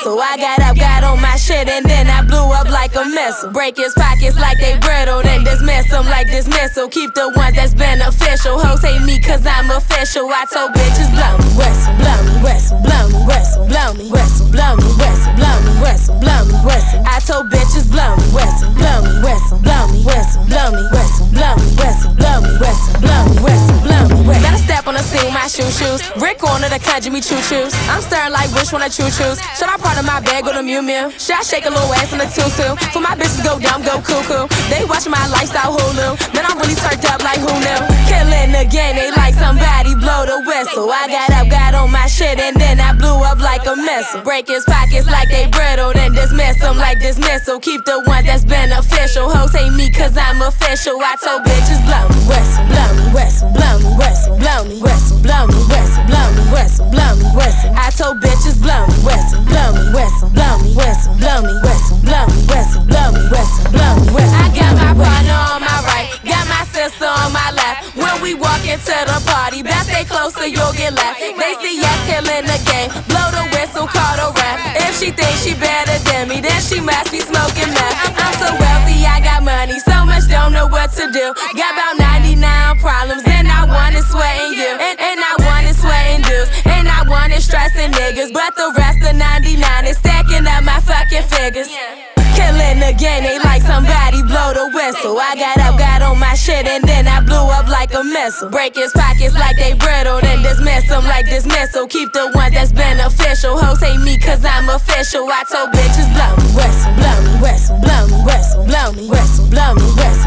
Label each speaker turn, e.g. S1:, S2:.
S1: whistle. I got up, got on my shit, and then I blew up like a missile. Break his pockets like they brittle, then dismiss them like dismissal. Keep the ones that's beneficial. Hoes hate me cause I'm official. I told bitches blow me whistle, blow me whistle, blow me whistle, blow me whistle, blow me whistle, blow me whistle, blow me whistle. I told bitches blow me whistle, blow me whistle, blow me whistle, blow me whistle, blow me whistle, blow me whistle, blow me whistle, blow me whistle. Let her step on the scene with my shoes. Rick on the conjure me choo-choos. I'm stirring like wish when I choo-choos. Should I part of my bag with a mew-mew? Should I shake a little ass in a tutu? For my bitches go dumb, go cuckoo. They watch my lifestyle Hulu. Man, I'm really turned up like who knew? Killing the game, they like somebody blow the whistle. I got up, got on my shit, and then I blew up like a missile. Break his pockets like they brittle, then dismiss them like dismissal. Keep the ones that's beneficial. Hoes hate me cause I'm official. I told bitches blow me whistle, blow me whistle, blow me whistle, blow me whistle, blow me whistle, blow me whistle, blow me whistle. I told bitches blow me whistle, blow me whistle, blow me whistle, blow me whistle, blow me whistle, blow me whistle, blow me whistle. I got my partner on my right, got my sister on my left. When we walk into the party, best stay close or you'll get left. They see us killing the game, blow the whistle, call the ref. If she thinks she better than me, then she must be smoking meth. I'm so wealthy, I got money, so much don't know what to do. Got about 99 problems, and I want it sweating you, and I want it sweating dudes, and I want it stressing niggas. But the rest of 99 is stacking up my fucking figures. Killing the game, they like somebody blow the whistle. I got up, got on my shit, and then I blew up like a missile. Break his pockets like they brittle, then dismiss them like dismissal. Keep the ones that's beneficial. Hoes hate me cause I'm official. I told bitches blow me whistle, blow me whistle, blow me whistle, blow me whistle, blow me whistle.